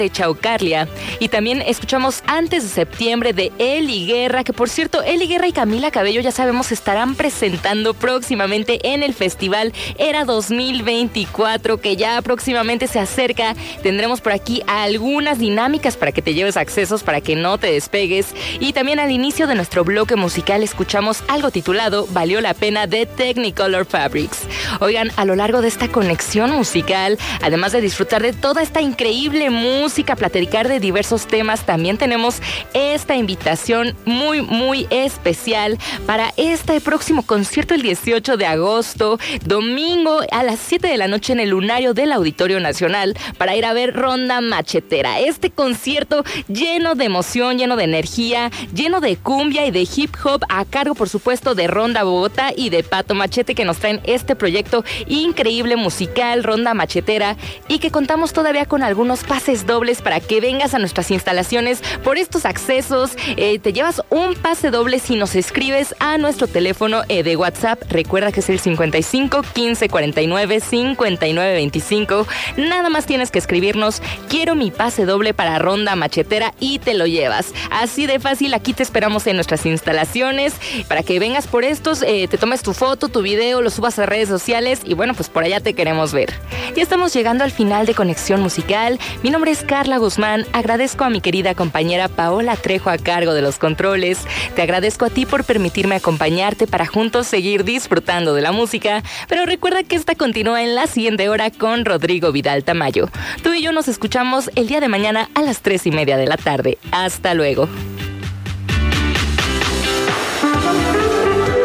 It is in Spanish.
de Chaucarlia. Y también escuchamos Antes de Septiembre de Eli Guerra, que por cierto, Eli Guerra y Camila Cabello, ya sabemos, estarán presentando próximamente en el Festival Era 2024, que ya próximamente se acerca. Tendremos por aquí algunas dinámicas para que te lleves accesos, para que no te despegues. Y también al inicio de nuestro bloque musical escuchamos algo titulado Valió la Pena de Technicolor Fabrics. Oigan, a lo largo de esta conexión musical, además de disfrutar de toda esta increíble música, platicar de diversos temas, también tenemos esta invitación muy especial para este próximo concierto el 18 de agosto, domingo a las 7 de la noche en el Lunario del Auditorio Nacional, para ir a ver Ronda Machetera. Este concierto lleno de emoción, lleno de energía, lleno de cumbia y de hip hop, a cargo por supuesto de Ronda Bogotá y de Pato Machete, que nos traen este proyecto increíble musical, Ronda Machetera, y que contamos todavía con algunos pases dobles para que vengas a nuestras instalaciones por estos accesos. Te llevas un pase doble si nos escribes a nuestro teléfono de WhatsApp. Recuerda que es el 55 15 49 59 25. Nada más tienes que escribirnos: quiero mi pase doble para Ronda Machetera, y te lo llevas. Así de fácil, aquí te esperamos en nuestras instalaciones para que vengas por estos, te tomes tu foto, tu video, lo subas a redes sociales y bueno, pues por allá te queremos ver. Ya estamos llegando al final de Conexión Musical. Mi nombre es Carla Guzmán. Agradezco a mi querida compañera Paola Trejo a cargo de los controles. Te agradezco a ti por permitirme acompañarte para juntos seguir disfrutando de la música. Pero recuerda que esta continúa en la siguiente hora con Rodrigo Vidal Tamayo. Tú y yo nos escuchamos el día de mañana a las 3:30 de la tarde. Hasta luego.